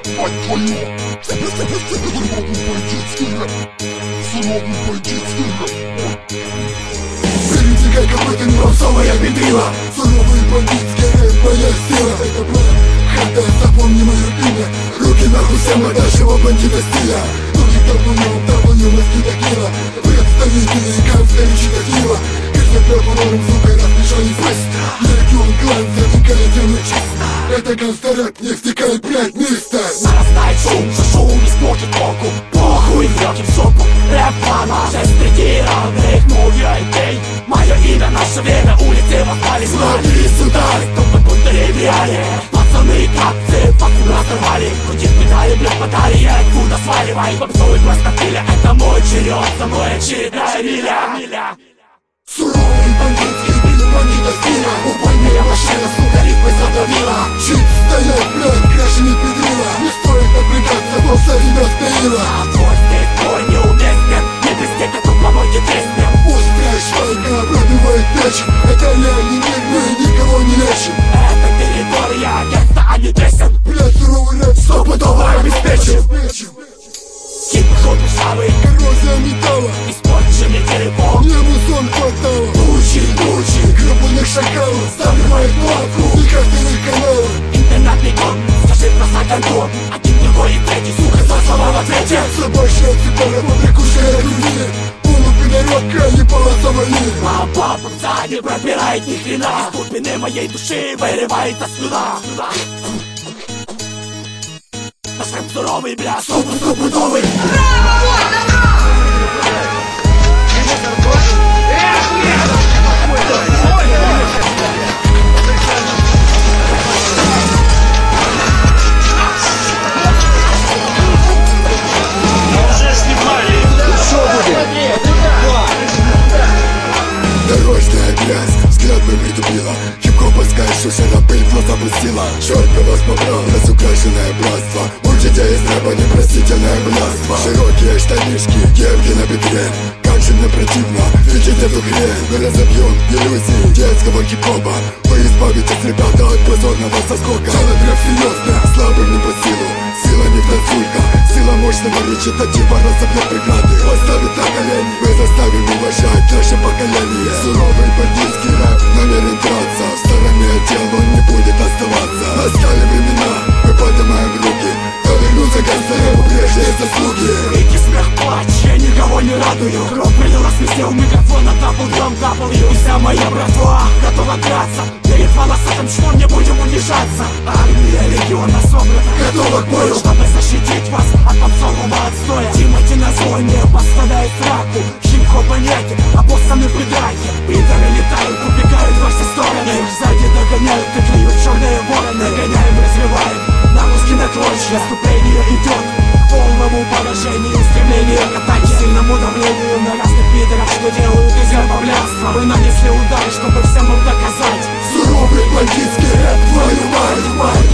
рэп, мать твою. Суровый бандитский рэп, суровый бандитский рэп. Берите как какой-то мировая бедрила. Суровый бандитский рэп, моя сила. Это брат, хата, запомни мое имя. Руки нахуй всем от нашего бандита стиля. Ноги W, мозги текила. Представители гангстера читатива. Каждый прокурором звука размешали власть. Легион клан затекает землю честь. Это гангстер рэп, не стекает, блядь, место. Нарастает шум, за шум не смогет толку. Похуй, врёте в жопу. Рэп плана, 6 равных, новый идей. Мое имя, наше время, улицы восстали. Смотри сюда, кто-то будто реалии. Пацаны, капцы, факты разорвали. Крутит педали, блядь, батарея, откуда сваливай. Попсовый просто пиля, это мой черед, за мной очередная миля. Суровый бандитский стиль, бандита стиля. Убойная машина, сука, ритмы задавила. Щит стоять, блядь, краше не педрила. Не стоит напрягаться, босса ребят стоила. А твой неуместен, не блестеть, а тут помойте треснем. Острая швайка пробивает печень. Это реальный мир, мы никого не лечим. Это территория, гетто, а не Дрезден. Блядь, суровый рэп, стопудово обеспечим. Тип жопы шавы, коррозия металла, испорченный телефон. мне мусон хватало. Тучи, грабуных шакалов, ставлю мою платку и каждый канал. интернетный код, скажи про сагантон. Один, другой и третий, сука, за слова в ответе. Собачья цепара, побрякушая груди. Полупидородка, не полосовали. Папа сзади пробирает ни хрена. Из глубины моей души вырывается слюна. Наш рэп суровый, бля, стопудовый. Дорожная грязь, взгляд мой притупила. Хип-хоповская шушера пыль в глаза пустила. Черт бы вас побрал, разукрашенное братство. Учите из рэпа непростительное блядство. Широкие штанишки, кепки на бедре. Как же мне противно видеть эту хрень. Мы разобьем иллюзии детского хип-хопа. Вы избавитесь, ребята, от позорного соскока. Тело графиозно, слабым не по силу. Сила не в танцульках, сила мощного речитатива разобьет преграды. Поставит на колени, мы заставим уважать наше поколение. Суровый бандитский рэп намерен драться. В стороне дел он не будет оставаться. Настали времена, мы поднимаем руки. Да вернутся гангстерам прежние заслуги. Крики, смех, плач, я никого не радую. Кровь пролилась везде, у микрофона W. И вся моя братва готова драться. Перед волосатым числом не будем унижаться. Армия легиона собрана, готова к бою, чтобы защитить вас от попсового отстоя. Тимати на зоне поставляет раку. Хип-хопа нету, а боссами придайте. Пидоры летают, убегают во все стороны. Их сзади догоняют и клюют черные вороны. Гоняем, развиваем, на мозги на клочья. Наступление идет к полному поражению. Стремление к атаке, сильному давлению на разных пидоров, что делают из рэпа блядства. Вы нанесли удар, чтобы всем им доказать. Суровый бандитский рэп, твою мать.